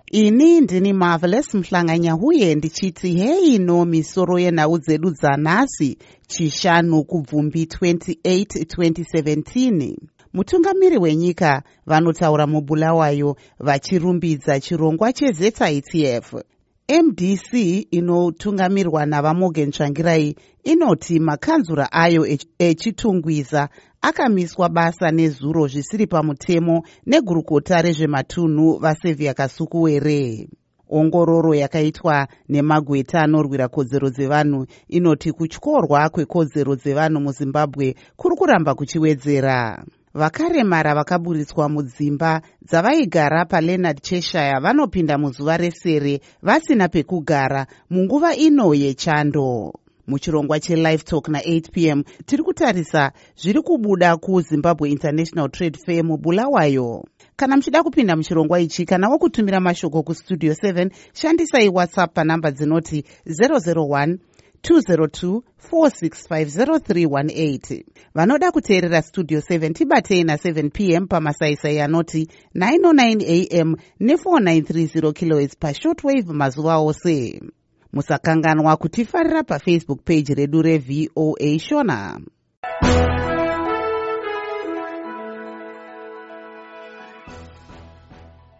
Ini ndini Marvelous Mhlanganya huye ndichiti hei no misoro yenhau dzedu dzanhasi chishanu kubvumbi 28 2017. Mutungamiri wenyika vanotaura muBulawayo vachirumbidza chirongwa cheZITF. MDC inotungamirwa naVaMorgan Tsvangirai inoti makanzura ayo echitungwiza akamiswa basa nezuro zvisiri pamutemo negurukota rezvematunhu vaSevia Kasukuwere. Ongororo yakaitwa nemagweta anorwira kodzero dzevanhu inoti kutyorwa kwekodzero dzevanhu muZimbabwe kuri kuramba kuchiwedzera. Vakaremara vakaburitswa mudzimba dzavaigara paLeonard Cheshire vanopinda muzuva resere vasina pekugara munguva ino yechando. Muchirongwa cheLive Talk na8 p.m. tiri kutarisa zviri kubuda kuZimbabwe International Trade Fair muBulawayo. Kana muchida kupinda muchirongwa ichi kana wokutumira mashoko kustudio 7 shandisai WhatsApp panhamba dzinoti 001 202 4650318. Vanoda kuteerera Studio 7 tibatei na7 p.m. pamasaisai anoti 909 am ne4930 kHz pashortwave mazuva ose. Musakanganwa kutifarira paFacebook page redu reVOA Shona.